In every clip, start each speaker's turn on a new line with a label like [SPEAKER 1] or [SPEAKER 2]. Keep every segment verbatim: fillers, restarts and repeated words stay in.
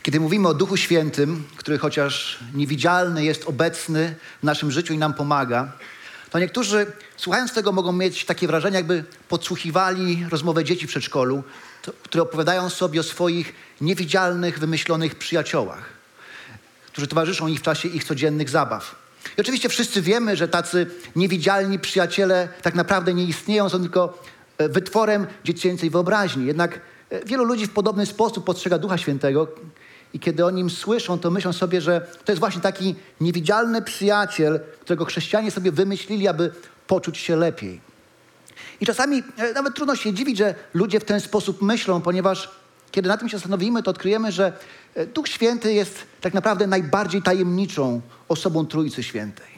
[SPEAKER 1] Kiedy mówimy o Duchu Świętym, który chociaż niewidzialny jest obecny w naszym życiu i nam pomaga, to niektórzy słuchając tego mogą mieć takie wrażenie, jakby podsłuchiwali rozmowę dzieci w przedszkolu, to, które opowiadają sobie o swoich niewidzialnych, wymyślonych przyjaciołach, którzy towarzyszą ich w czasie ich codziennych zabaw. I oczywiście wszyscy wiemy, że tacy niewidzialni przyjaciele tak naprawdę nie istnieją, są tylko wytworem dziecięcej wyobraźni. Jednak wielu ludzi w podobny sposób postrzega Ducha Świętego i kiedy o nim słyszą, to myślą sobie, że to jest właśnie taki niewidzialny przyjaciel, którego chrześcijanie sobie wymyślili, aby poczuć się lepiej. I czasami nawet trudno się dziwić, że ludzie w ten sposób myślą, ponieważ kiedy na tym się zastanowimy, to odkryjemy, że Duch Święty jest tak naprawdę najbardziej tajemniczą osobą Trójcy Świętej.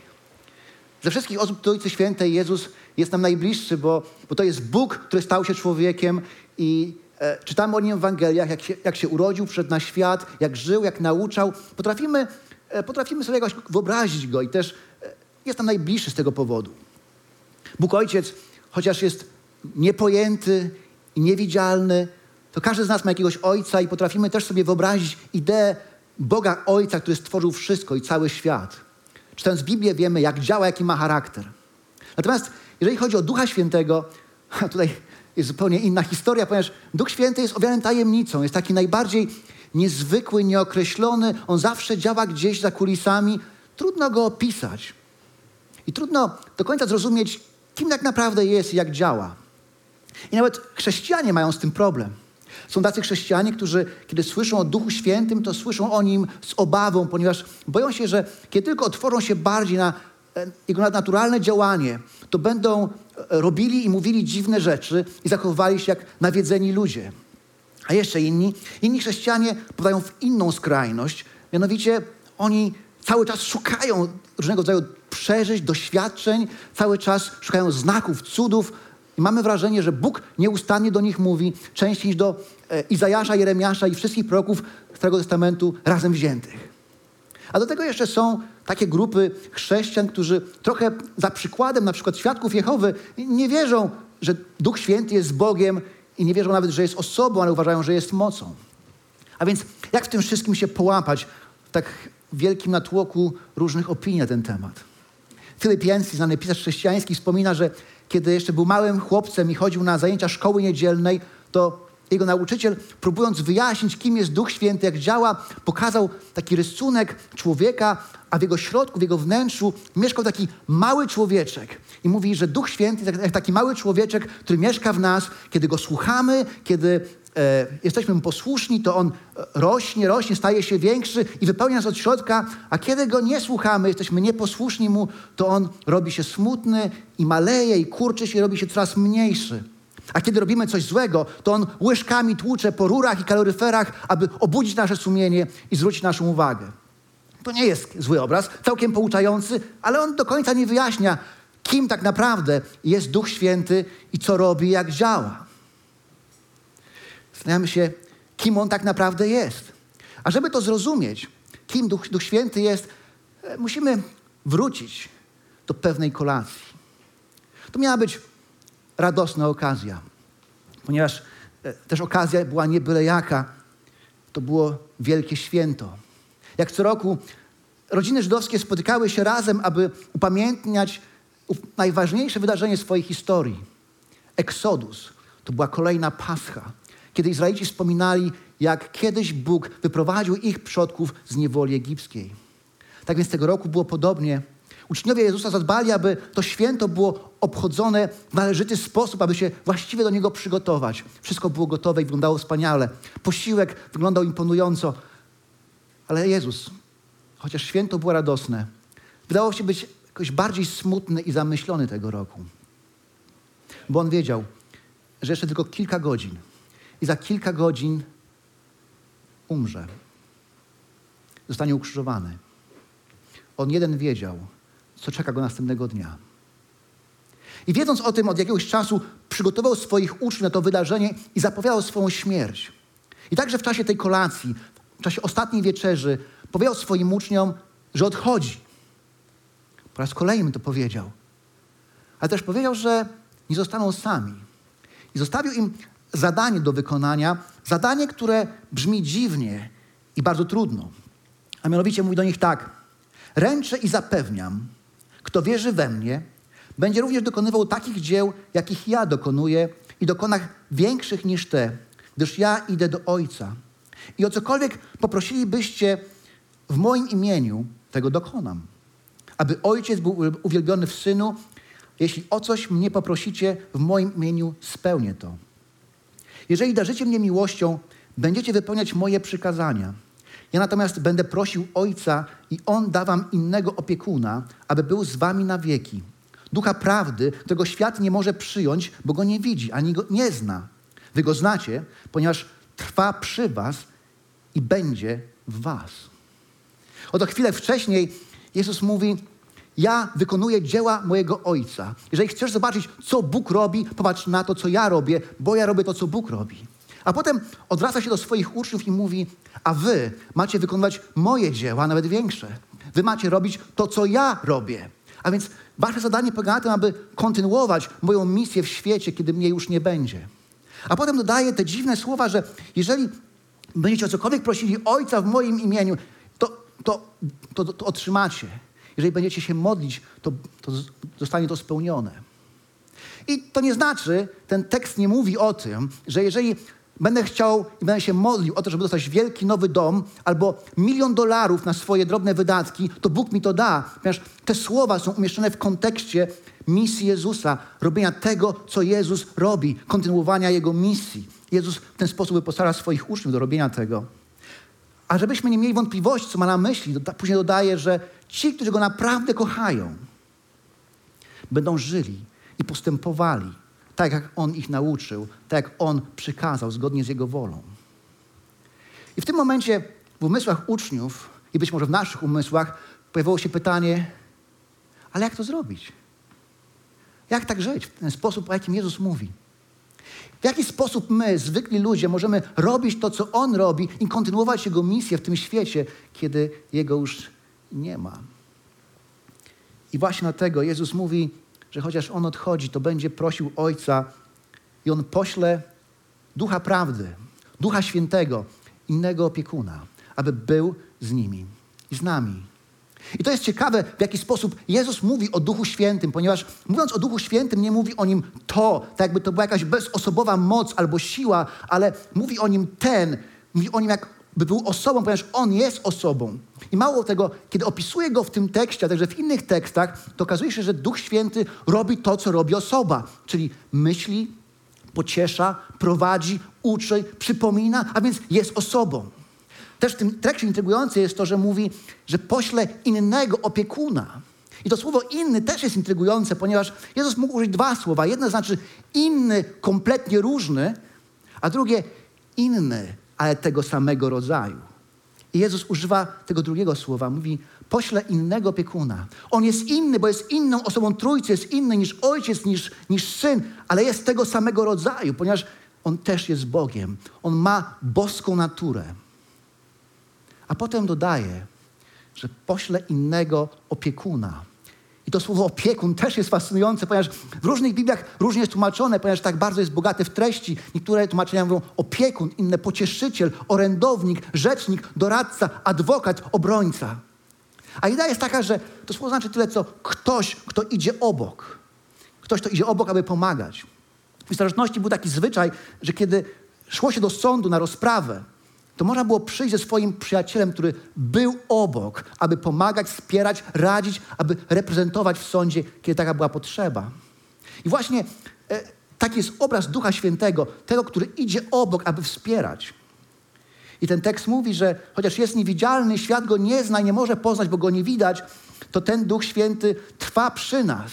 [SPEAKER 1] Ze wszystkich osób Trójcy Świętej Jezus jest nam najbliższy, bo, bo to jest Bóg, który stał się człowiekiem i e, czytamy o nim w Ewangeliach, jak się, jak się urodził, przyszedł na świat, jak żył, jak nauczał. Potrafimy, e, potrafimy sobie jakoś wyobrazić go i też e, jest nam najbliższy z tego powodu. Bóg Ojciec, chociaż jest niepojęty i niewidzialny, to każdy z nas ma jakiegoś Ojca i potrafimy też sobie wyobrazić ideę Boga Ojca, który stworzył wszystko i cały świat. Czytając Biblię wiemy, jak działa, jaki ma charakter. Natomiast jeżeli chodzi o Ducha Świętego, tutaj jest zupełnie inna historia, ponieważ Duch Święty jest owiany tajemnicą, jest taki najbardziej niezwykły, nieokreślony. On zawsze działa gdzieś za kulisami. Trudno go opisać. I trudno do końca zrozumieć, kim tak naprawdę jest i jak działa. I nawet chrześcijanie mają z tym problem. Są tacy chrześcijanie, którzy kiedy słyszą o Duchu Świętym, to słyszą o nim z obawą, ponieważ boją się, że kiedy tylko otworzą się bardziej na jego nadnaturalne działanie, to będą robili i mówili dziwne rzeczy i zachowywali się jak nawiedzeni ludzie. A jeszcze inni, inni chrześcijanie podają w inną skrajność, mianowicie oni cały czas szukają różnego rodzaju przeżyć, doświadczeń, cały czas szukają znaków, cudów, i mamy wrażenie, że Bóg nieustannie do nich mówi, częściej niż do e, Izajasza, Jeremiasza i wszystkich proroków Starego Testamentu razem wziętych. A do tego jeszcze są takie grupy chrześcijan, którzy trochę za przykładem na przykład świadków Jehowy nie wierzą, że Duch Święty jest Bogiem i nie wierzą nawet, że jest osobą, ale uważają, że jest mocą. A więc jak w tym wszystkim się połapać w tak wielkim natłoku różnych opinii na ten temat? Philip Yancey, znany pisarz chrześcijański, wspomina, że kiedy jeszcze był małym chłopcem i chodził na zajęcia szkoły niedzielnej, to jego nauczyciel, próbując wyjaśnić, kim jest Duch Święty, jak działa, pokazał taki rysunek człowieka, a w jego środku, w jego wnętrzu mieszkał taki mały człowieczek. I mówi, że Duch Święty jest jak taki mały człowieczek, który mieszka w nas, kiedy go słuchamy, kiedy e, jesteśmy mu posłuszni, to on rośnie, rośnie, staje się większy i wypełnia nas od środka, a kiedy go nie słuchamy, jesteśmy nieposłuszni mu, to on robi się smutny i maleje i kurczy się, robi się coraz mniejszy. A kiedy robimy coś złego, to on łyżkami tłucze po rurach i kaloryferach, aby obudzić nasze sumienie i zwrócić naszą uwagę. To nie jest zły obraz, całkiem pouczający, ale on do końca nie wyjaśnia, kim tak naprawdę jest Duch Święty i co robi i jak działa. Zastanawiamy się, kim on tak naprawdę jest. A żeby to zrozumieć, kim Duch, Duch Święty jest, musimy wrócić do pewnej kolacji. To miała być radosna okazja, ponieważ też okazja była nie byle jaka. To było wielkie święto. Jak co roku rodziny żydowskie spotykały się razem, aby upamiętniać najważniejsze wydarzenie swojej historii. Exodus. To była kolejna Pascha, kiedy Izraelici wspominali, jak kiedyś Bóg wyprowadził ich przodków z niewoli egipskiej. Tak więc tego roku było podobnie. Uczniowie Jezusa zadbali, aby to święto było obchodzone w należyty sposób, aby się właściwie do niego przygotować. Wszystko było gotowe i wyglądało wspaniale. Posiłek wyglądał imponująco. Ale Jezus, chociaż święto było radosne, wydało się być jakoś bardziej smutny i zamyślony tego roku. Bo on wiedział, że jeszcze tylko kilka godzin i za kilka godzin umrze. Zostanie ukrzyżowany. On jeden wiedział, co czeka go następnego dnia. I wiedząc o tym, od jakiegoś czasu przygotował swoich uczniów na to wydarzenie i zapowiadał swoją śmierć. I także w czasie tej kolacji, w czasie ostatniej wieczerzy powiedział swoim uczniom, że odchodzi. Po raz kolejny to powiedział. Ale też powiedział, że nie zostaną sami. I zostawił im zadanie do wykonania, zadanie, które brzmi dziwnie i bardzo trudno. A mianowicie mówi do nich tak: ręczę i zapewniam, kto wierzy we mnie, będzie również dokonywał takich dzieł, jakich ja dokonuję i dokona większych niż te, gdyż ja idę do Ojca. I o cokolwiek poprosilibyście w moim imieniu, tego dokonam. Aby Ojciec był uwielbiony w Synu, jeśli o coś mnie poprosicie w moim imieniu, spełnię to. Jeżeli darzycie mnie miłością, będziecie wypełniać moje przykazania. Ja natomiast będę prosił Ojca i On da wam innego opiekuna, aby był z wami na wieki. Ducha prawdy, którego świat nie może przyjąć, bo go nie widzi, ani go nie zna. Wy go znacie, ponieważ trwa przy was i będzie w was. Oto chwilę wcześniej Jezus mówi: ja wykonuję dzieła mojego Ojca. Jeżeli chcesz zobaczyć, co Bóg robi, popatrz na to, co ja robię, bo ja robię to, co Bóg robi. A potem odwraca się do swoich uczniów i mówi: a wy macie wykonywać moje dzieła, nawet większe. Wy macie robić to, co ja robię. A więc wasze zadanie polega na tym, aby kontynuować moją misję w świecie, kiedy mnie już nie będzie. A potem dodaje te dziwne słowa, że jeżeli będziecie o cokolwiek prosili Ojca w moim imieniu, to, to, to, to, to otrzymacie. Jeżeli będziecie się modlić, to, to zostanie to spełnione. I to nie znaczy, ten tekst nie mówi o tym, że jeżeli będę chciał i będę się modlił o to, żeby dostać wielki nowy dom albo milion dolarów na swoje drobne wydatki, to Bóg mi to da. Ponieważ te słowa są umieszczone w kontekście misji Jezusa, robienia tego, co Jezus robi, kontynuowania Jego misji. Jezus w ten sposób wyposaża swoich uczniów do robienia tego. A żebyśmy nie mieli wątpliwości, co ma na myśli, później dodaje, że ci, którzy Go naprawdę kochają, będą żyli i postępowali tak, jak On ich nauczył, tak, jak On przykazał, zgodnie z Jego wolą. I w tym momencie w umysłach uczniów i być może w naszych umysłach pojawiło się pytanie: ale jak to zrobić? Jak tak żyć w ten sposób, o jakim Jezus mówi? W jaki sposób my, zwykli ludzie, możemy robić to, co On robi i kontynuować Jego misję w tym świecie, kiedy Jego już nie ma? I właśnie dlatego Jezus mówi, że chociaż On odchodzi, to będzie prosił Ojca i On pośle Ducha Prawdy, Ducha Świętego, innego opiekuna, aby był z nimi i z nami. I to jest ciekawe, w jaki sposób Jezus mówi o Duchu Świętym, ponieważ mówiąc o Duchu Świętym, nie mówi o Nim to, tak jakby to była jakaś bezosobowa moc albo siła, ale mówi o Nim ten, mówi o Nim jakby był osobą, ponieważ On jest osobą. I mało tego, kiedy opisuje Go w tym tekście, a także w innych tekstach, to okazuje się, że Duch Święty robi to, co robi osoba, czyli myśli, pociesza, prowadzi, uczy, przypomina, a więc jest osobą. Też w tym tekście intrygujące jest to, że mówi, że pośle innego opiekuna. I to słowo inny też jest intrygujące, ponieważ Jezus mógł użyć dwa słowa. Jedno znaczy inny, kompletnie różny, a drugie inny, ale tego samego rodzaju. I Jezus używa tego drugiego słowa. Mówi, pośle innego opiekuna. On jest inny, bo jest inną osobą Trójcy, jest inny niż Ojciec, niż, niż Syn, ale jest tego samego rodzaju, ponieważ On też jest Bogiem. On ma boską naturę. A potem dodaje, że pośle innego opiekuna. I to słowo opiekun też jest fascynujące, ponieważ w różnych Bibliach różnie jest tłumaczone, ponieważ tak bardzo jest bogate w treści. Niektóre tłumaczenia mówią opiekun, inne pocieszyciel, orędownik, rzecznik, doradca, adwokat, obrońca. A idea jest taka, że to słowo znaczy tyle, co ktoś, kto idzie obok. Ktoś, kto idzie obok, aby pomagać. W starożytności był taki zwyczaj, że kiedy szło się do sądu na rozprawę, to można było przyjść ze swoim przyjacielem, który był obok, aby pomagać, wspierać, radzić, aby reprezentować w sądzie, kiedy taka była potrzeba. I właśnie e, taki jest obraz Ducha Świętego, tego, który idzie obok, aby wspierać. I ten tekst mówi, że chociaż jest niewidzialny, świat go nie zna i nie może poznać, bo go nie widać, to ten Duch Święty trwa przy nas.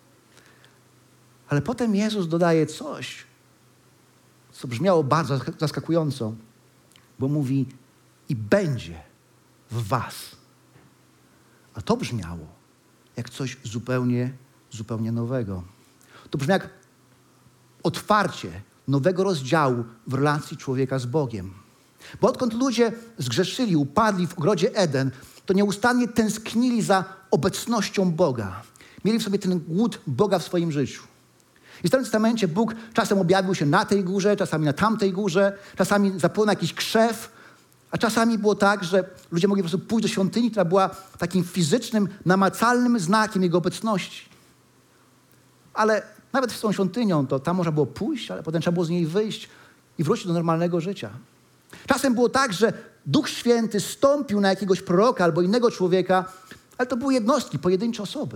[SPEAKER 1] Ale potem Jezus dodaje coś, co brzmiało bardzo zaskakująco, bo mówi i będzie w was. A to brzmiało jak coś zupełnie, zupełnie nowego. To brzmi jak otwarcie nowego rozdziału w relacji człowieka z Bogiem. Bo odkąd ludzie zgrzeszyli, upadli w ogrodzie Eden, to nieustannie tęsknili za obecnością Boga. Mieli w sobie ten głód Boga w swoim życiu. I w Starym Testamencie Bóg czasem objawił się na tej górze, czasami na tamtej górze, czasami zapłynął jakiś krzew, A czasami było tak, że ludzie mogli po prostu pójść do świątyni, która była takim fizycznym, namacalnym znakiem Jego obecności. Ale nawet z tą świątynią, to tam można było pójść, ale potem trzeba było z niej wyjść i wrócić do normalnego życia. Czasem było tak, że Duch Święty stąpił na jakiegoś proroka albo innego człowieka, ale to były jednostki, pojedyncze osoby.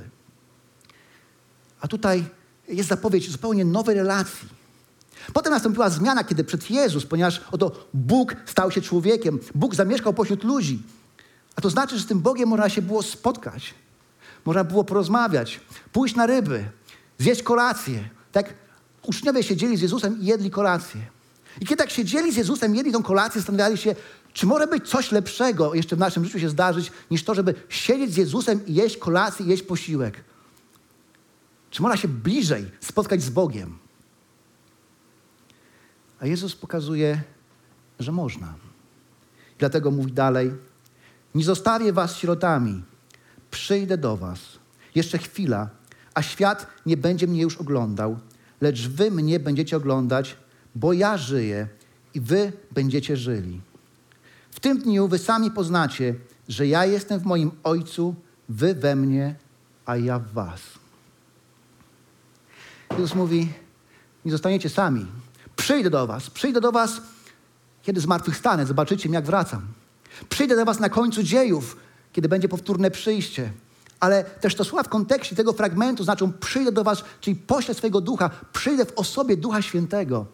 [SPEAKER 1] A tutaj jest zapowiedź zupełnie nowej relacji. Potem nastąpiła zmiana, kiedy przed Jezus, ponieważ oto Bóg stał się człowiekiem, Bóg zamieszkał pośród ludzi. A to znaczy, że z tym Bogiem można się było spotkać, można było porozmawiać, pójść na ryby, zjeść kolację. Tak uczniowie siedzieli z Jezusem i jedli kolację. I kiedy tak siedzieli z Jezusem, jedli tą kolację, zastanawiali się, czy może być coś lepszego jeszcze w naszym życiu się zdarzyć, niż to, żeby siedzieć z Jezusem i jeść kolację, i jeść posiłek. Czy można się bliżej spotkać z Bogiem? A Jezus pokazuje, że można. Dlatego mówi dalej, nie zostawię was sierotami, przyjdę do was. Jeszcze chwila, a świat nie będzie mnie już oglądał, lecz wy mnie będziecie oglądać, bo ja żyję i wy będziecie żyli. W tym dniu wy sami poznacie, że ja jestem w moim Ojcu, wy we mnie, a ja w was. Jezus mówi, nie zostaniecie sami. Przyjdę do was. Przyjdę do was, kiedy zmartwychwstanę. Zobaczycie mnie, jak wracam. Przyjdę do was na końcu dziejów, kiedy będzie powtórne przyjście. Ale też to słowa w kontekście tego fragmentu znaczą przyjdę do was, czyli poślę swojego Ducha. Przyjdę w osobie Ducha Świętego.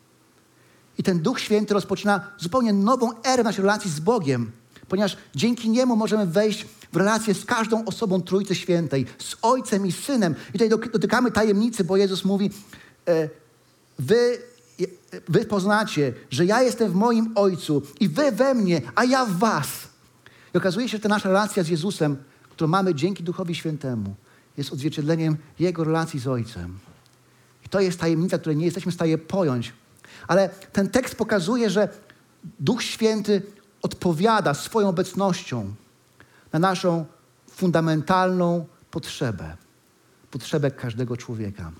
[SPEAKER 1] I ten Duch Święty rozpoczyna zupełnie nową erę naszej relacji z Bogiem, ponieważ dzięki Niemu możemy wejść w relację z każdą osobą Trójcy Świętej, z Ojcem i Synem. I tutaj dotykamy tajemnicy, bo Jezus mówi, e, wy, wy poznacie, że ja jestem w moim Ojcu i wy we mnie, a ja w was. I okazuje się, że ta nasza relacja z Jezusem, którą mamy dzięki Duchowi Świętemu, jest odzwierciedleniem Jego relacji z Ojcem. I to jest tajemnica, której nie jesteśmy w stanie pojąć. Ale ten tekst pokazuje, że Duch Święty odpowiada swoją obecnością na naszą fundamentalną potrzebę. Potrzebę każdego człowieka.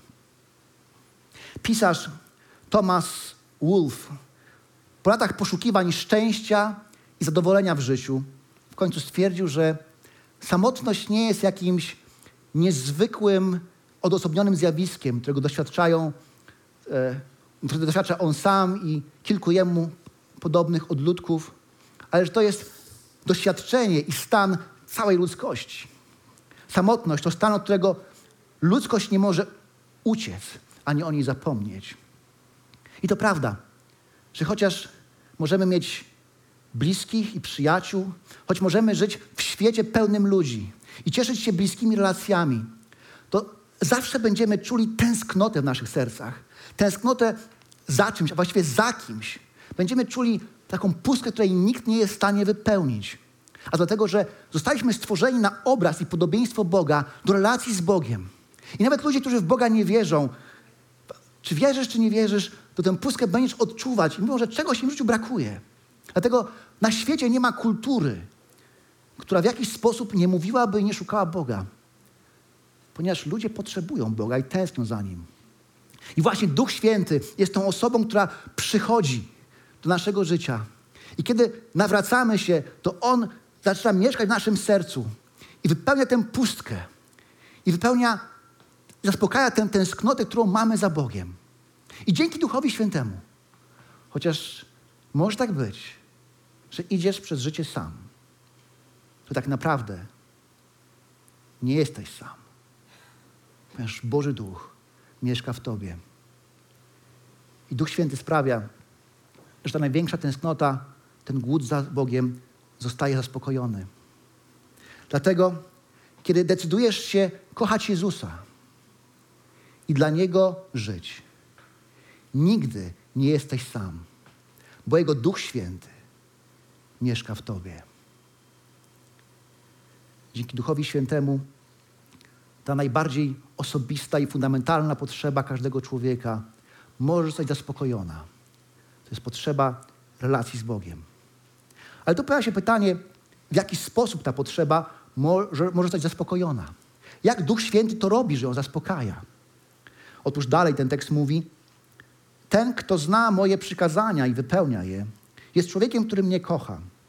[SPEAKER 1] Pisarz Thomas Wolfe po latach poszukiwań szczęścia i zadowolenia w życiu w końcu stwierdził, że samotność nie jest jakimś niezwykłym, odosobnionym zjawiskiem, którego doświadczają e, którego doświadcza on sam i kilku jemu podobnych odludków, ale że to jest doświadczenie i stan całej ludzkości. Samotność to stan, od którego ludzkość nie może uciec, ani o niej zapomnieć. I to prawda, że chociaż możemy mieć bliskich i przyjaciół, choć możemy żyć w świecie pełnym ludzi i cieszyć się bliskimi relacjami, to zawsze będziemy czuli tęsknotę w naszych sercach. Tęsknotę za czymś, a właściwie za kimś. Będziemy czuli taką pustkę, której nikt nie jest w stanie wypełnić. A dlatego, że zostaliśmy stworzeni na obraz i podobieństwo Boga do relacji z Bogiem. I nawet ludzie, którzy w Boga nie wierzą, czy wierzysz, czy nie wierzysz, to tę pustkę będziesz odczuwać. I mimo, że czegoś im w życiu brakuje. Dlatego na świecie nie ma kultury, która w jakiś sposób nie mówiłaby i nie szukała Boga. Ponieważ ludzie potrzebują Boga i tęsknią za Nim. I właśnie Duch Święty jest tą osobą, która przychodzi do naszego życia. I kiedy nawracamy się, to On zaczyna mieszkać w naszym sercu i wypełnia tę pustkę. I wypełnia, zaspokaja tę tęsknotę, którą mamy za Bogiem. I dzięki Duchowi Świętemu, chociaż może tak być, że idziesz przez życie sam, to tak naprawdę nie jesteś sam. Ponieważ Boży Duch mieszka w tobie. I Duch Święty sprawia, że ta największa tęsknota, ten głód za Bogiem zostaje zaspokojony. Dlatego, kiedy decydujesz się kochać Jezusa i dla Niego żyć, nigdy nie jesteś sam, bo Jego Duch Święty mieszka w tobie. Dzięki Duchowi Świętemu ta najbardziej osobista i fundamentalna potrzeba każdego człowieka może zostać zaspokojona. To jest potrzeba relacji z Bogiem. Ale tu pojawia się pytanie, w jaki sposób ta potrzeba może, może zostać zaspokojona. Jak Duch Święty to robi, że ją zaspokaja? Otóż dalej ten tekst mówi, ten, kto zna moje przykazania i wypełnia je, jest człowiekiem, który mnie kocha.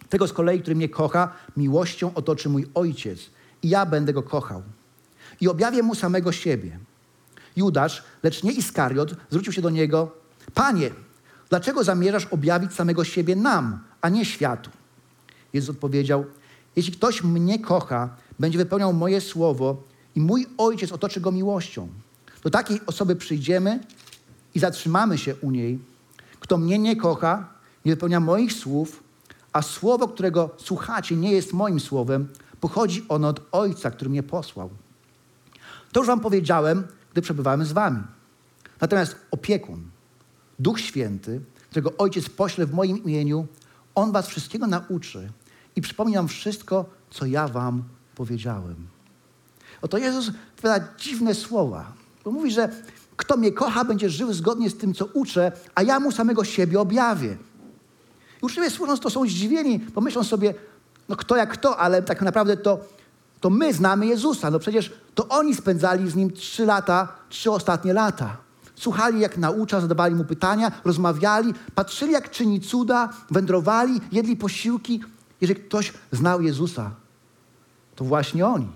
[SPEAKER 1] Tego z kolei, który mnie kocha, miłością otoczy mój Ojciec i ja będę go kochał. I objawię mu samego siebie. Judasz, lecz nie Iskariot, zwrócił się do niego: Panie, dlaczego zamierzasz objawić samego siebie nam, a nie światu? Jezus odpowiedział: Jeśli ktoś mnie kocha, będzie wypełniał moje słowo i mój Ojciec otoczy go miłością. Do takiej osoby przyjdziemy i zatrzymamy się u niej. Kto mnie nie kocha, nie wypełnia moich słów, a słowo, którego słuchacie, nie jest moim słowem, pochodzi ono od Ojca, który mnie posłał. To już wam powiedziałem, gdy przebywałem z wami. Natomiast opiekun, Duch Święty, którego Ojciec pośle w moim imieniu, On was wszystkiego nauczy i przypomni wam wszystko, co ja wam powiedziałem. Oto Jezus powiada dziwne słowa, bo mówi, że kto mnie kocha, będzie żył zgodnie z tym, co uczę, a ja mu samego siebie objawię. I uczniowie służąc to są zdziwieni, bo myślą sobie, no kto jak kto, ale tak naprawdę to, to my znamy Jezusa. No przecież to oni spędzali z Nim trzy lata, trzy ostatnie lata. Słuchali, jak naucza, zadawali Mu pytania, rozmawiali, patrzyli, jak czyni cuda, wędrowali, jedli posiłki. Jeżeli ktoś znał Jezusa, to właśnie oni.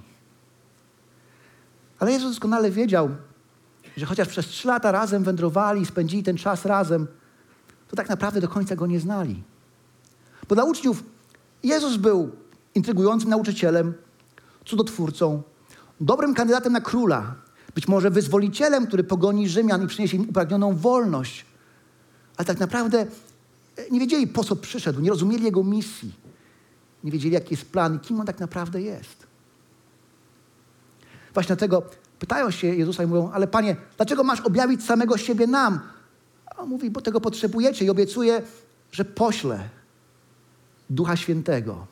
[SPEAKER 1] Ale Jezus doskonale wiedział, że chociaż przez trzy lata razem wędrowali, spędzili ten czas razem, to tak naprawdę do końca Go nie znali. Bo dla uczniów Jezus był intrygującym nauczycielem, cudotwórcą, dobrym kandydatem na króla, być może wyzwolicielem, który pogoni Rzymian i przyniesie im upragnioną wolność. Ale tak naprawdę nie wiedzieli, po co przyszedł, nie rozumieli Jego misji. Nie wiedzieli, jaki jest plan i kim On tak naprawdę jest. Właśnie dlatego pytają się Jezusa i mówią: ale Panie, dlaczego masz objawić samego siebie nam? A On mówi: bo tego potrzebujecie i obiecuje, że pośle Ducha Świętego,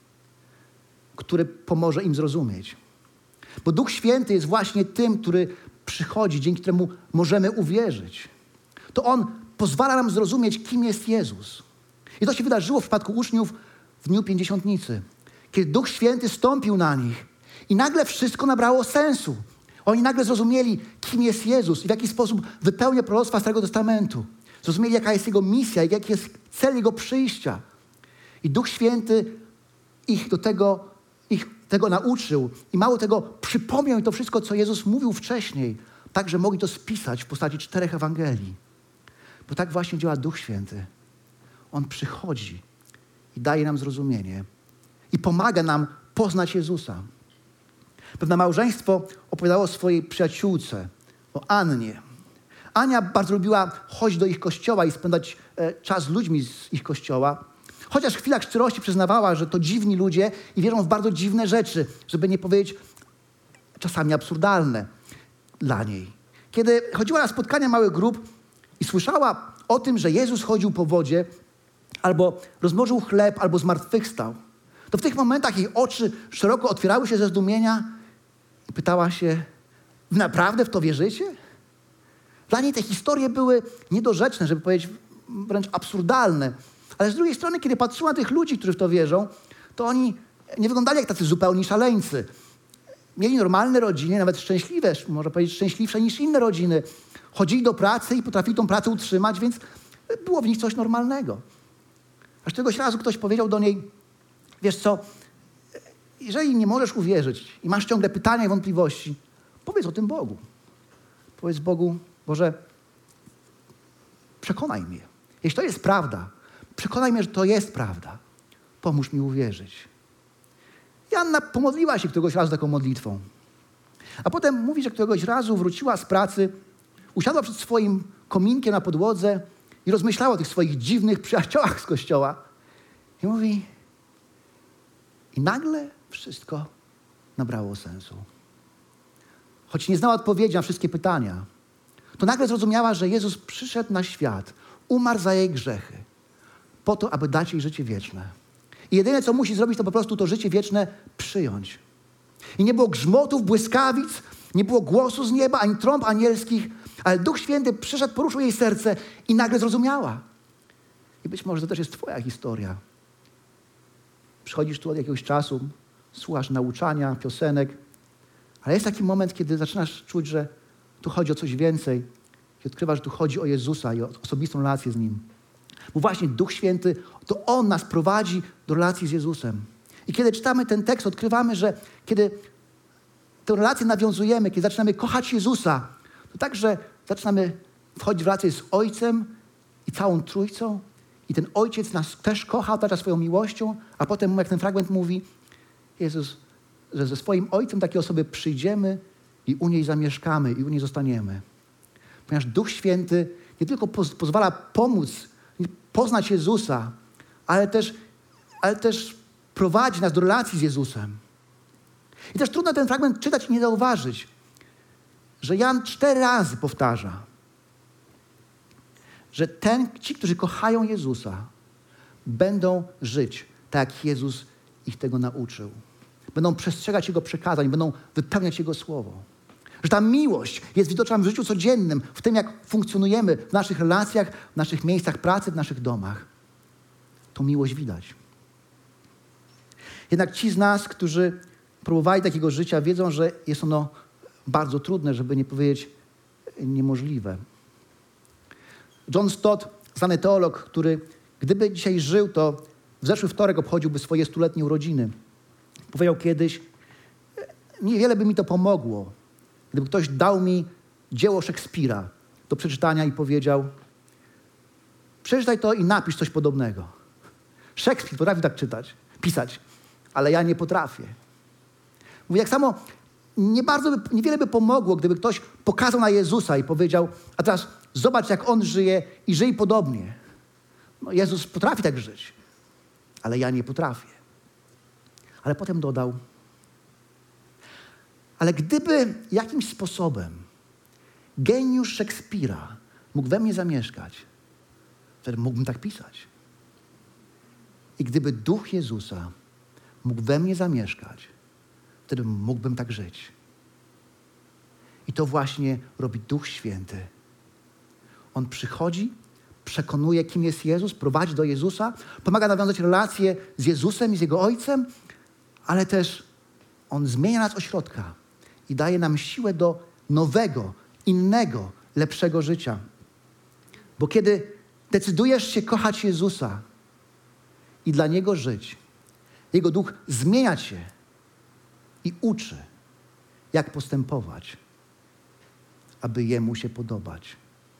[SPEAKER 1] który pomoże im zrozumieć. Bo Duch Święty jest właśnie tym, który przychodzi, dzięki któremu możemy uwierzyć. To On pozwala nam zrozumieć, kim jest Jezus. I to się wydarzyło w przypadku uczniów w dniu Pięćdziesiątnicy, kiedy Duch Święty stąpił na nich i nagle wszystko nabrało sensu. Oni nagle zrozumieli, kim jest Jezus i w jaki sposób wypełnia proroctwa Starego Testamentu. Zrozumieli, jaka jest Jego misja i jaki jest cel Jego przyjścia. I Duch Święty ich do tego, ich tego nauczył i mało tego przypomniał im to wszystko, co Jezus mówił wcześniej, tak, że mogli to spisać w postaci czterech Ewangelii. Bo tak właśnie działa Duch Święty. On przychodzi i daje nam zrozumienie i pomaga nam poznać Jezusa. Pewne małżeństwo opowiadało o swojej przyjaciółce, o Annie. Ania bardzo lubiła chodzić do ich kościoła i spędzać e, czas z ludźmi z ich kościoła. Chociaż w chwilach szczerości przyznawała, że to dziwni ludzie i wierzą w bardzo dziwne rzeczy, żeby nie powiedzieć czasami absurdalne dla niej. Kiedy chodziła na spotkania małych grup i słyszała o tym, że Jezus chodził po wodzie, albo rozmnożył chleb, albo zmartwychwstał, to w tych momentach jej oczy szeroko otwierały się ze zdumienia i pytała się: naprawdę w to wierzycie? Dla niej te historie były niedorzeczne, żeby powiedzieć wręcz absurdalne. Ale z drugiej strony, kiedy patrzyła na tych ludzi, którzy w to wierzą, to oni nie wyglądali jak tacy zupełni szaleńcy. Mieli normalne rodziny, nawet szczęśliwe, można powiedzieć szczęśliwsze niż inne rodziny. Chodzili do pracy i potrafili tą pracę utrzymać, więc było w nich coś normalnego. Aż któregoś razu ktoś powiedział do niej: wiesz co, jeżeli nie możesz uwierzyć i masz ciągle pytania i wątpliwości, powiedz o tym Bogu. Powiedz Bogu: Boże, przekonaj mnie. Jeśli to jest prawda, przekonaj mnie, że to jest prawda. Pomóż mi uwierzyć. I Anna pomodliła się któregoś razu taką modlitwą. A potem mówi, że któregoś razu wróciła z pracy, usiadła przed swoim kominkiem na podłodze i rozmyślała o tych swoich dziwnych przyjaciołach z kościoła. I mówi: i nagle wszystko nabrało sensu. Choć nie znała odpowiedzi na wszystkie pytania, to nagle zrozumiała, że Jezus przyszedł na świat, umarł za jej grzechy, po to, aby dać jej życie wieczne. I jedyne, co musi zrobić, to po prostu to życie wieczne przyjąć. I nie było grzmotów, błyskawic, nie było głosu z nieba, ani trąb anielskich, ale Duch Święty przyszedł, poruszył jej serce i nagle zrozumiała. I być może to też jest twoja historia. Przychodzisz tu od jakiegoś czasu, słuchasz nauczania, piosenek, ale jest taki moment, kiedy zaczynasz czuć, że tu chodzi o coś więcej i odkrywasz, że tu chodzi o Jezusa i o osobistą relację z Nim. Bo właśnie Duch Święty, to On nas prowadzi do relacji z Jezusem. I kiedy czytamy ten tekst, odkrywamy, że kiedy tę relację nawiązujemy, kiedy zaczynamy kochać Jezusa, to także zaczynamy wchodzić w relację z Ojcem i całą Trójcą. I ten Ojciec nas też kocha, otacza swoją miłością, a potem, jak ten fragment mówi, Jezus, że ze swoim Ojcem do takiej osoby przyjdziemy i u niej zamieszkamy i u niej zostaniemy. Ponieważ Duch Święty nie tylko poz- pozwala pomóc, poznać Jezusa, ale też, ale też prowadzi nas do relacji z Jezusem. I też trudno ten fragment czytać i nie zauważyć, że Jan cztery razy powtarza, że ten, ci, którzy kochają Jezusa, będą żyć tak, jak Jezus ich tego nauczył. Będą przestrzegać Jego przykazań, będą wypełniać Jego słowo. Że ta miłość jest widoczna w życiu codziennym, w tym, jak funkcjonujemy w naszych relacjach, w naszych miejscach pracy, w naszych domach. Tą miłość widać. Jednak ci z nas, którzy próbowali takiego życia, wiedzą, że jest ono bardzo trudne, żeby nie powiedzieć niemożliwe. John Stott, znany teolog, który gdyby dzisiaj żył, to w zeszły wtorek obchodziłby swoje stuletnie urodziny. Powiedział kiedyś, niewiele by mi to pomogło, gdyby ktoś dał mi dzieło Szekspira do przeczytania i powiedział, przeczytaj to i napisz coś podobnego. Szekspir potrafi tak czytać, pisać, ale ja nie potrafię. Mówi, jak samo nie bardzo by, niewiele by pomogło, gdyby ktoś pokazał na Jezusa i powiedział, a teraz zobacz, jak On żyje i żyj podobnie. No, Jezus potrafi tak żyć, ale ja nie potrafię. Ale potem dodał, ale gdyby jakimś sposobem geniusz Szekspira mógł we mnie zamieszkać, wtedy mógłbym tak pisać. I gdyby Duch Jezusa mógł we mnie zamieszkać, wtedy mógłbym tak żyć. I to właśnie robi Duch Święty. On przychodzi, przekonuje, kim jest Jezus, prowadzi do Jezusa, pomaga nawiązać relacje z Jezusem i z Jego Ojcem, ale też On zmienia nas od środka i daje nam siłę do nowego, innego, lepszego życia. Bo kiedy decydujesz się kochać Jezusa i dla Niego żyć, Jego Duch zmienia cię i uczy, jak postępować, aby Jemu się podobać.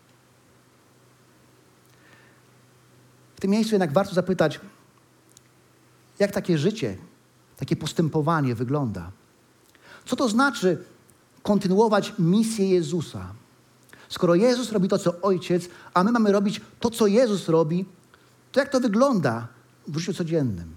[SPEAKER 1] W tym miejscu jednak warto zapytać, jak takie życie, takie postępowanie wygląda? Co to znaczy kontynuować misję Jezusa? Skoro Jezus robi to, co Ojciec, a my mamy robić to, co Jezus robi, to jak to wygląda w życiu codziennym?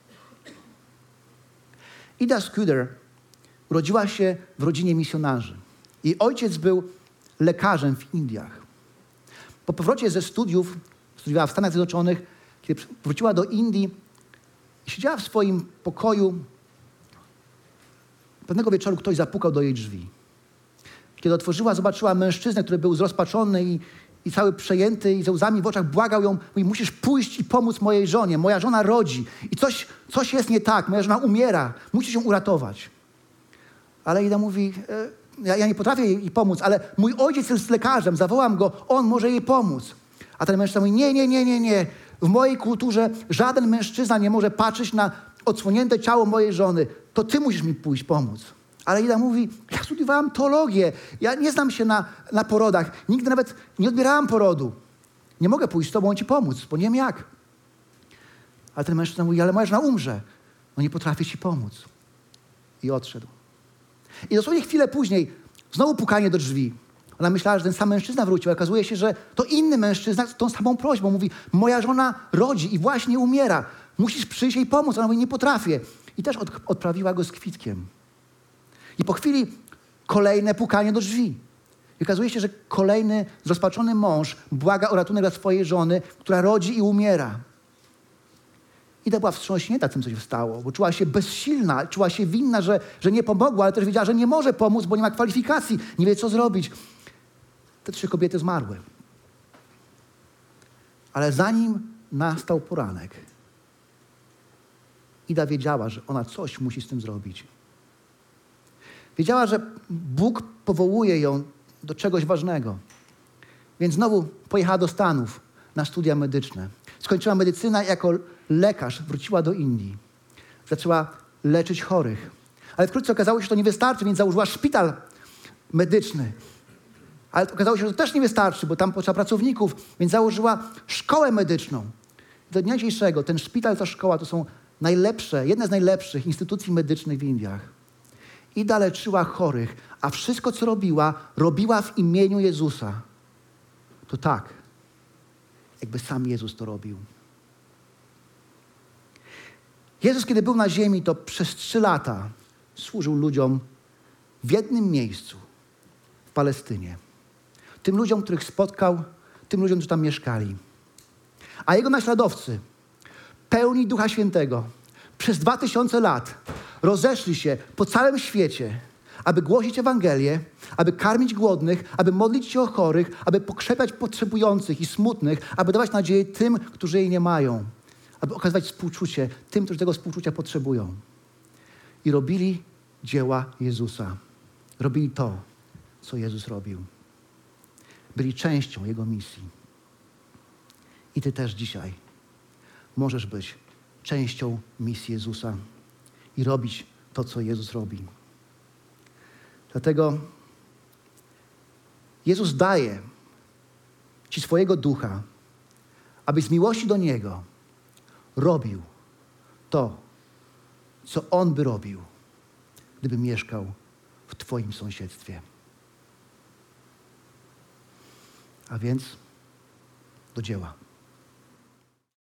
[SPEAKER 1] Ida Scudder urodziła się w rodzinie misjonarzy. Jej ojciec był lekarzem w Indiach. Po powrocie ze studiów, studiowała w Stanach Zjednoczonych, kiedy wróciła do Indii, siedziała w swoim pokoju. Pewnego wieczoru ktoś zapukał do jej drzwi. Kiedy otworzyła, zobaczyła mężczyznę, który był zrozpaczony i, i cały przejęty i ze łzami w oczach błagał ją, mówi, musisz pójść i pomóc mojej żonie. Moja żona rodzi i coś, coś jest nie tak. Moja żona umiera. Musisz ją uratować. Ale Ida mówi, e, ja, ja nie potrafię jej pomóc, ale mój ojciec jest lekarzem, zawołam go, on może jej pomóc. A ten mężczyzna mówi, nie, nie, nie, nie, nie. W mojej kulturze żaden mężczyzna nie może patrzeć na odsłonięte ciało mojej żony. To ty musisz mi pójść pomóc. Ale Ida mówi, ja studiowałam teologię, ja nie znam się na, na porodach, nigdy nawet nie odbierałam porodu. Nie mogę pójść z tobą ci pomóc, bo nie wiem jak. Ale ten mężczyzna mówi, ale moja żona umrze. No nie potrafię ci pomóc. I odszedł. I dosłownie chwilę później znowu pukanie do drzwi. Ona myślała, że ten sam mężczyzna wrócił. Okazuje się, że to inny mężczyzna z tą samą prośbą. Mówi, moja żona rodzi i właśnie umiera. Musisz przyjść jej pomóc. Ona mówi, nie potrafię. I też od, odprawiła go z kwitkiem. I po chwili kolejne pukanie do drzwi. I okazuje się, że kolejny zrozpaczony mąż błaga o ratunek dla swojej żony, która rodzi i umiera. Ida była wstrząśnięta tym, co się stało, bo czuła się bezsilna, czuła się winna, że, że nie pomogła, ale też wiedziała, że nie może pomóc, bo nie ma kwalifikacji, nie wie, co zrobić. Te trzy kobiety zmarły. Ale zanim nastał poranek, Ida wiedziała, że ona coś musi z tym zrobić. Wiedziała, że Bóg powołuje ją do czegoś ważnego. Więc znowu pojechała do Stanów, na studia medyczne. Skończyła medycynę i jako lekarz wróciła do Indii. Zaczęła leczyć chorych. Ale wkrótce okazało się, że to nie wystarczy, więc założyła szpital medyczny. Ale okazało się, że to też nie wystarczy, bo tam potrzeba pracowników, więc założyła szkołę medyczną. Do dnia dzisiejszego ten szpital, ta szkoła to są najlepsze, jedne z najlepszych instytucji medycznych w Indiach. Ida leczyła chorych, a wszystko, co robiła, robiła w imieniu Jezusa. To tak, jakby sam Jezus to robił. Jezus, kiedy był na ziemi, to przez trzy lata służył ludziom w jednym miejscu, w Palestynie. Tym ludziom, których spotkał, tym ludziom, którzy tam mieszkali. A jego naśladowcy, pełni Ducha Świętego, przez dwa tysiące lat rozeszli się po całym świecie, aby głosić Ewangelię, aby karmić głodnych, aby modlić się o chorych, aby pokrzepiać potrzebujących i smutnych, aby dawać nadzieję tym, którzy jej nie mają, aby okazywać współczucie tym, którzy tego współczucia potrzebują. I robili dzieła Jezusa. Robili to, co Jezus robił. Byli częścią Jego misji. I ty też dzisiaj możesz być częścią misji Jezusa i robić to, co Jezus robi. Dlatego Jezus daje ci swojego Ducha, abyś z miłości do Niego robił to, co On by robił, gdyby mieszkał w twoim sąsiedztwie. A więc do dzieła.